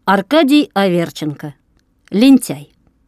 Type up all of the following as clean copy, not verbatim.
Аркадий Аверченко. Лентяй.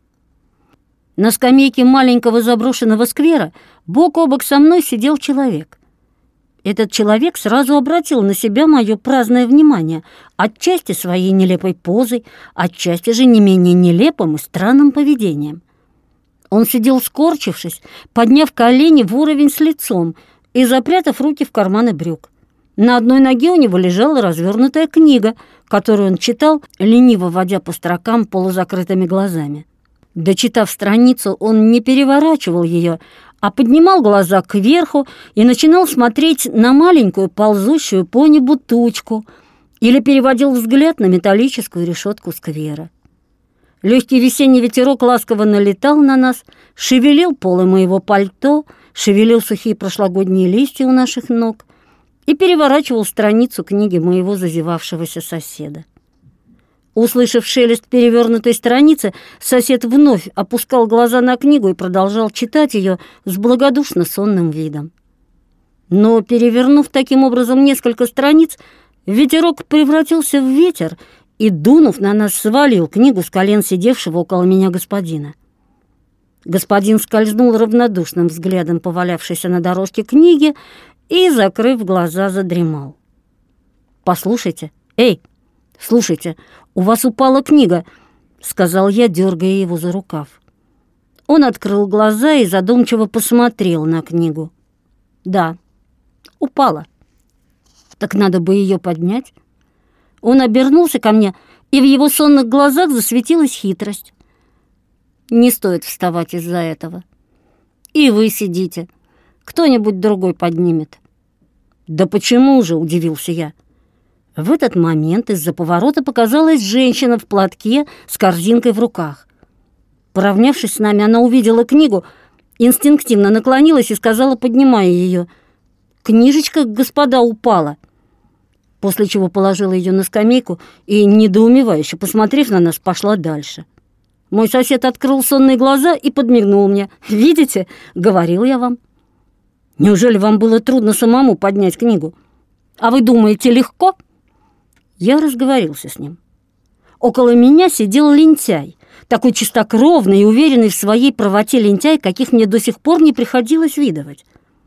На скамейке маленького заброшенного сквера бок о бок со мной сидел человек. Этот человек сразу обратил на себя мое праздное внимание, отчасти своей нелепой позой, отчасти же не менее нелепым и странным поведением. Он сидел скорчившись, подняв колени в уровень с лицом и запрятав руки в карманы брюк. На одной ноге у него лежала развернутая книга, которую он читал, лениво водя по строкам полузакрытыми глазами. Дочитав страницу, он не переворачивал ее, а поднимал глаза кверху и начинал смотреть на маленькую ползущую по небу тучку или переводил взгляд на металлическую решетку сквера. Легкий весенний ветерок ласково налетал на нас, шевелил полы моего пальто, шевелил сухие прошлогодние листья у наших ног и переворачивал страницу книги моего зазевавшегося соседа. Услышав шелест перевернутой страницы, сосед вновь опускал глаза на книгу и продолжал читать ее с благодушно сонным видом. Но, перевернув таким образом несколько страниц, ветерок превратился в ветер и, дунув на нас, свалил книгу с колен сидевшего около меня господина. Господин скользнул равнодушным взглядом по валявшейся на дорожке книги и, закрыв глаза, задремал. «Послушайте, эй, слушайте, у вас упала книга», — сказал я, дергая его за рукав. Он открыл глаза и задумчиво посмотрел на книгу. «Да, упала. Так надо бы ее поднять». Он обернулся ко мне, и в его сонных глазах засветилась хитрость. «Не стоит вставать из-за этого. И вы сидите. Кто-нибудь другой поднимет». «Да почему же?» — удивился я. В этот момент из-за поворота показалась женщина в платке с корзинкой в руках. Поравнявшись с нами, она увидела книгу, инстинктивно наклонилась и сказала, поднимая ее: «Книжечка, господа, упала», после чего положила ее на скамейку и, недоумевающе посмотрев на нас, пошла дальше. Мой сосед открыл сонные глаза и подмигнул мне. «Видите, говорил я вам. Неужели вам было трудно самому поднять книгу? А вы думаете, легко?» Я разговорился с ним. Около меня сидел лентяй, такой чистокровный и уверенный в своей правоте лентяй, каких мне до сих пор не приходилось видывать.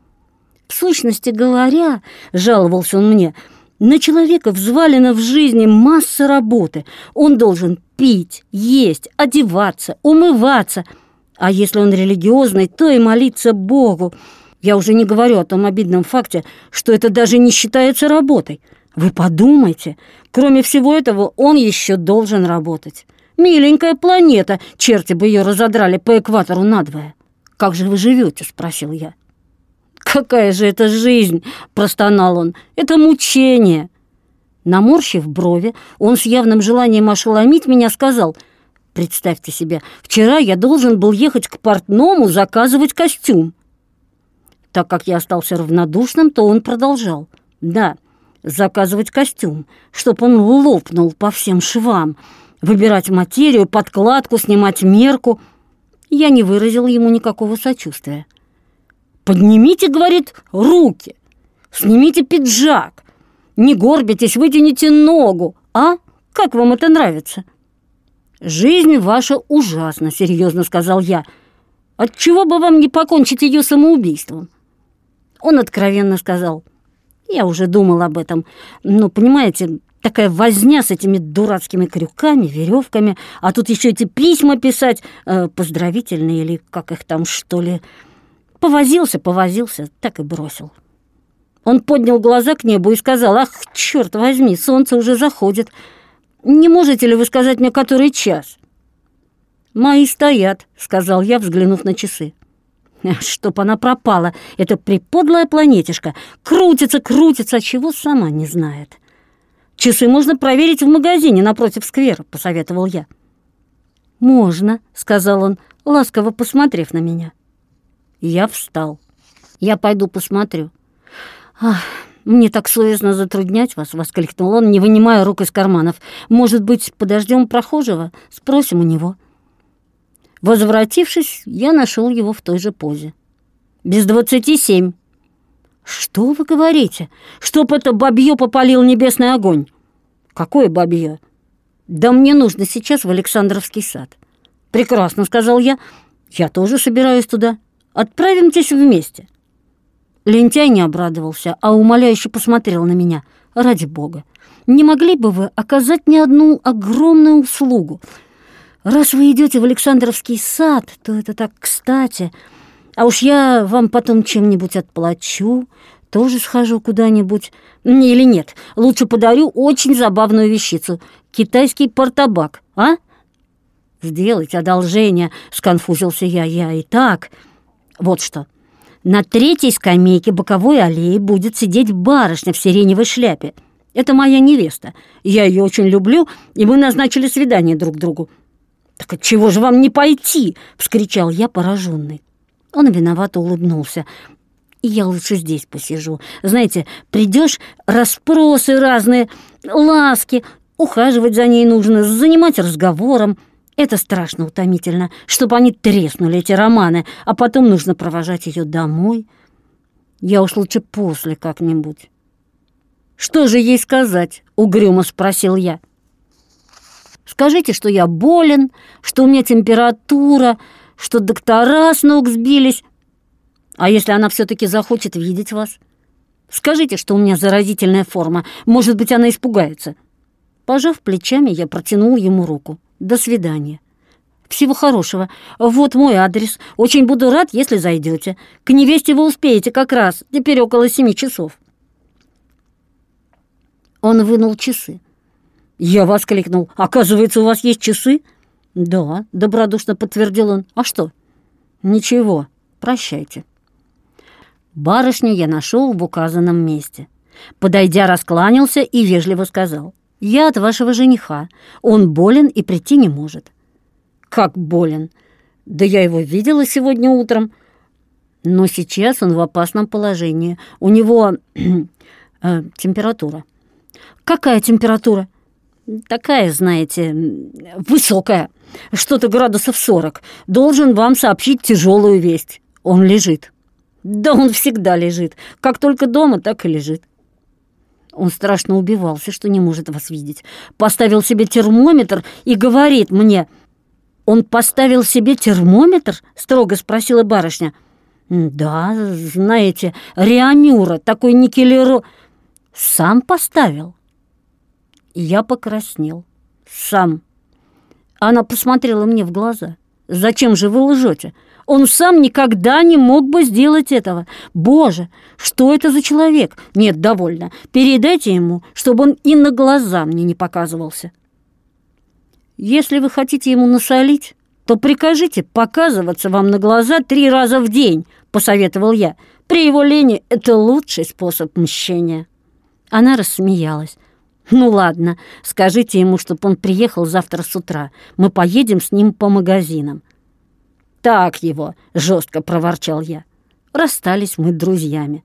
В сущности говоря, жаловался он мне, на человека взвалена в жизни масса работы. Он должен пить, есть, одеваться, умываться. А если он религиозный, то и молиться Богу. Я уже не говорю о том обидном факте, что это даже не считается работой. Вы подумайте, кроме всего этого, он еще должен работать. Миленькая планета, черти бы ее разодрали по экватору надвое. «Как же вы живете?» — спросил я. «Какая же это жизнь?» — простонал он. «Это мучение». Наморщив брови, он с явным желанием ошеломить меня сказал: «Представьте себе, вчера я должен был ехать к портному заказывать костюм». Так как я остался равнодушным, то он продолжал: «Да, заказывать костюм, чтоб он лопнул по всем швам, выбирать материю, подкладку, снимать мерку». Я не выразил ему никакого сочувствия. «Поднимите, — говорит, — руки, снимите пиджак, не горбитесь, вытяните ногу. А? Как вам это нравится?» «Жизнь ваша ужасна, — серьезно сказал я. Отчего бы вам не покончить ее самоубийством?» Он откровенно сказал: «Я уже думал об этом, но, понимаете, такая возня с этими дурацкими крюками, веревками, а тут еще эти письма писать, поздравительные или как их там, что ли». Повозился, так и бросил. Он поднял глаза к небу и сказал: «Ах, черт возьми, солнце уже заходит. Не можете ли вы сказать мне, который час?» «Мои стоят», — сказал я, взглянув на часы. «Чтоб она пропала, эта приподлая планетишка. Крутится, а чего сама не знает». «Часы можно проверить в магазине напротив сквера», — посоветовал я. «Можно», — сказал он, ласково посмотрев на меня. Я встал. «Я пойду посмотрю». «Ах, мне так совестно затруднять вас», — воскликнул он, не вынимая рук из карманов. «Может быть, подождем прохожего? Спросим у него». Возвратившись, я нашел его в той же позе. 7:20. «Что вы говорите? Чтоб это бабье попалил небесный огонь?» «Какое бабье?» «Да мне нужно сейчас в Александровский сад». «Прекрасно», — сказал я. «Я тоже собираюсь туда. Отправимтесь вместе». Лентяй не обрадовался, а умоляюще посмотрел на меня. «Ради бога, не могли бы вы оказать мне одну огромную услугу? Раз вы идете в Александровский сад, то это так кстати. А уж я вам потом чем-нибудь отплачу, тоже схожу куда-нибудь. Или нет, лучше подарю очень забавную вещицу — китайский портабак, а?» «Сделайте одолжение», — сконфузился я. «Я и так. Вот что. На третьей скамейке боковой аллеи будет сидеть барышня в сиреневой шляпе. Это моя невеста. Я ее очень люблю, и мы назначили свидание друг другу». «Так отчего же вам не пойти?» — вскричал я, пораженный. Он виновато улыбнулся. «Я лучше здесь посижу. Знаете, придешь, расспросы разные, ласки, ухаживать за ней нужно, занимать разговором. Это страшно утомительно, чтобы они треснули, эти романы, а потом нужно провожать ее домой. Я уж лучше после как-нибудь». «Что же ей сказать?» — угрюмо спросил я. «Скажите, что я болен, что у меня температура, что доктора с ног сбились. А если она все-таки захочет видеть вас? Скажите, что у меня заразительная форма. Может быть, она испугается». Пожав плечами, я протянул ему руку. «До свидания. Всего хорошего. Вот мой адрес. Очень буду рад, если зайдете. К невесте вы успеете как раз. Теперь около 7 часов». Он вынул часы. Я воскликнул: «Оказывается, у вас есть часы?» «Да», — добродушно подтвердил он. «А что?» «Ничего. Прощайте». Барышню я нашел в указанном месте. Подойдя, раскланялся и вежливо сказал: «Я от вашего жениха. Он болен и прийти не может». «Как болен? Да я его видела сегодня утром. Но сейчас он в опасном положении. У него температура». «Какая температура?» «Такая, знаете, высокая. Что-то градусов 40. Должен вам сообщить тяжелую весть. Он лежит». «Да он всегда лежит. Как только дома, так и лежит». Он страшно убивался, что не может вас видеть. Поставил себе термометр и говорит мне... «Он поставил себе термометр?» — строго спросила барышня. «Да, знаете, Реамюра, такой никелиро...» «Сам поставил?» Я покраснел. «Сам». Она посмотрела мне в глаза. «Зачем же вы лжете? Он сам никогда не мог бы сделать этого. Боже, что это за человек? Нет, довольно. Передайте ему, чтобы он и на глаза мне не показывался». «Если вы хотите ему насолить, то прикажите показываться вам на глаза 3 раза в день», — посоветовал я. «При его лени это лучший способ мщения». Она рассмеялась. «Ну ладно, скажите ему, чтобы он приехал завтра с утра. Мы поедем с ним по магазинам». «Так его», — жестко проворчал я. Расстались мы друзьями.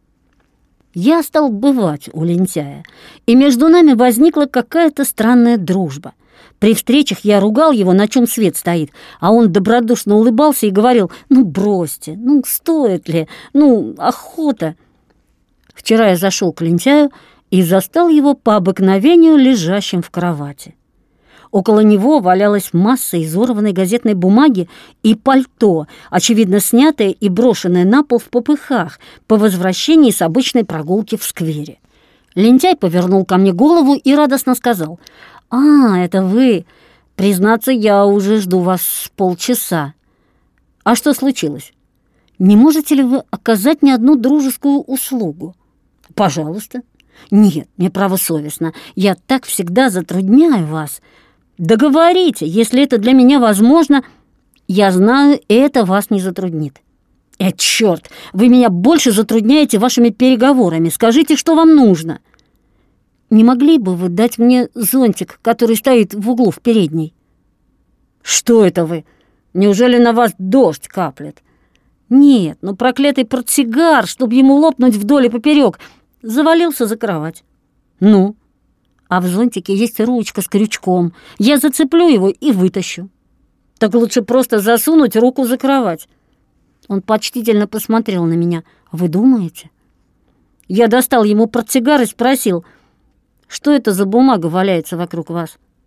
Я стал бывать у лентяя, и между нами возникла какая-то странная дружба. При встречах я ругал его, на чем свет стоит, а он добродушно улыбался и говорил: «Ну, бросьте, ну, стоит ли, ну, охота». Вчера я зашел к лентяю и застал его по обыкновению лежащим в кровати. Около него валялась масса изорванной газетной бумаги и пальто, очевидно снятое и брошенное на пол в попыхах по возвращении с обычной прогулки в сквере. Лентяй повернул ко мне голову и радостно сказал: «А, это вы! Признаться, я уже жду вас с полчаса. А что случилось? Не можете ли вы оказать мне одну дружескую услугу?» «Пожалуйста». «Нет, мне право совестно. Я так всегда затрудняю вас. Договорите, если это для меня возможно. Я знаю, это вас не затруднит». Черт, вы меня больше затрудняете вашими переговорами. Скажите, что вам нужно». «Не могли бы вы дать мне зонтик, который стоит в углу в передней?» «Что это вы? Неужели на вас дождь каплет?» «Нет, но проклятый портсигар, чтобы ему лопнуть вдоль и поперек, завалился за кровать». «Ну?» «А в зонтике есть ручка с крючком. Я зацеплю его и вытащу». «Так лучше просто засунуть руку за кровать». Он почтительно посмотрел на меня. «Вы думаете?» Я достал ему портсигар и спросил: «Что это за бумага валяется вокруг вас?»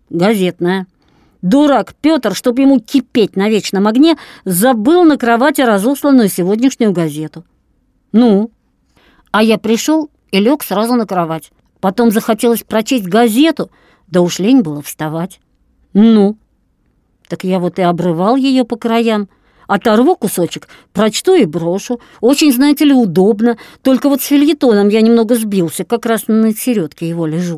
газетная. Дурак Петр, чтоб ему кипеть на вечном огне, забыл на кровати разосланную сегодняшнюю газету. Ну, а я пришел и лег сразу на кровать. Потом захотелось прочесть газету, да уж лень было вставать. Ну, так я вот и обрывал ее по краям. Оторву кусочек, прочту и брошу. Очень, знаете ли, удобно. Только вот с фельетоном я немного сбился, как раз на середке его лежу.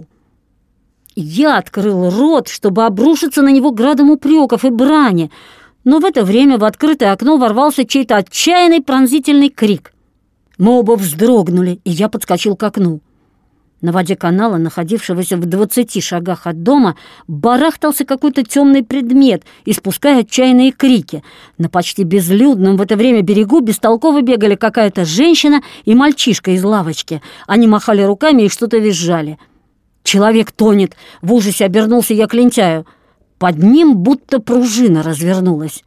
Я открыл рот, чтобы обрушиться на него градом упреков и брани, но в это время в открытое окно ворвался чей-то отчаянный пронзительный крик. Мы оба вздрогнули, и я подскочил к окну. На воде канала, находившегося в 20 шагах от дома, барахтался какой-то темный предмет, испуская отчаянные крики. На почти безлюдном в это время берегу бестолково бегали какая-то женщина и мальчишка из лавочки. Они махали руками и что-то визжали. «Человек тонет!» — в ужасе обернулся я к лентяю. Под ним будто пружина развернулась.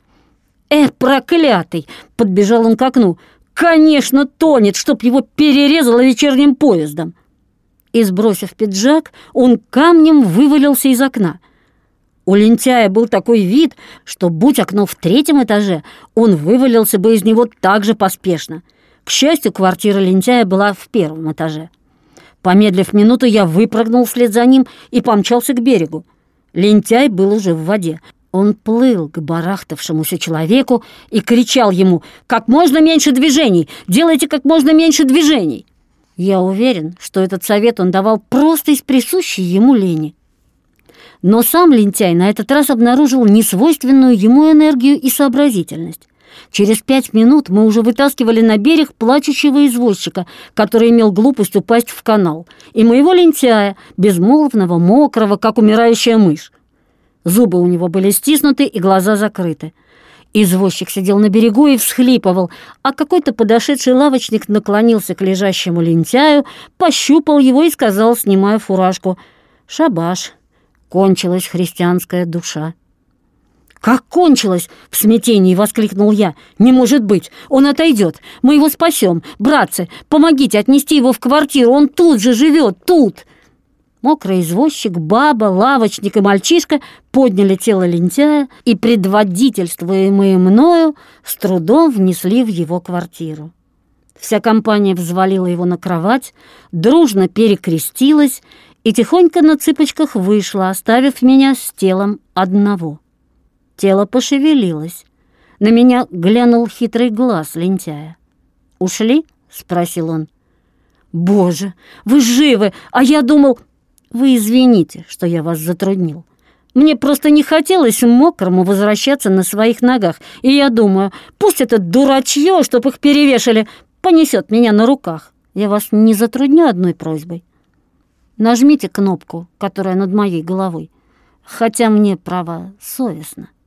Проклятый!» — подбежал он к окну. «Конечно, тонет, чтоб его перерезало вечерним поездом!» И, сбросив пиджак, он камнем вывалился из окна. У лентяя был такой вид, что, будь окно в 3-м этаже, он вывалился бы из него так же поспешно. К счастью, квартира лентяя была в 1-м этаже. Помедлив минуту, я выпрыгнул вслед за ним и помчался к берегу. Лентяй был уже в воде. Он плыл к барахтавшемуся человеку и кричал ему: «Как можно меньше движений! Делайте как можно меньше движений!» Я уверен, что этот совет он давал просто из присущей ему лени. Но сам лентяй на этот раз обнаружил несвойственную ему энергию и сообразительность. Через 5 минут мы уже вытаскивали на берег плачущего извозчика, который имел глупость упасть в канал, и моего лентяя, безмолвного, мокрого, как умирающая мышь. Зубы у него были стиснуты и глаза закрыты. Извозчик сидел на берегу и всхлипывал, а какой-то подошедший лавочник наклонился к лежащему лентяю, пощупал его и сказал, снимая фуражку: «Шабаш, кончилась христианская душа». «Как кончилось?» — в смятении воскликнул я. «Не может быть! Он отойдет! Мы его спасем! Братцы, помогите отнести его в квартиру! Он тут же живет! Тут!» Мокрый извозчик, баба, лавочник и мальчишка подняли тело лентяя и, предводительствуемые мною, с трудом внесли в его квартиру. Вся компания взвалила его на кровать, дружно перекрестилась и тихонько на цыпочках вышла, оставив меня с телом одного. Тело пошевелилось. На меня глянул хитрый глаз лентяя. «Ушли?» — спросил он. «Боже, вы живы! А я думал...» «Вы извините, что я вас затруднил. Мне просто не хотелось мокрому возвращаться на своих ногах, и я думаю, пусть это дурачье, чтоб их перевешали, понесет меня на руках. Я вас не затрудню одной просьбой. Нажмите кнопку, которая над моей головой, хотя мне, право, совестно».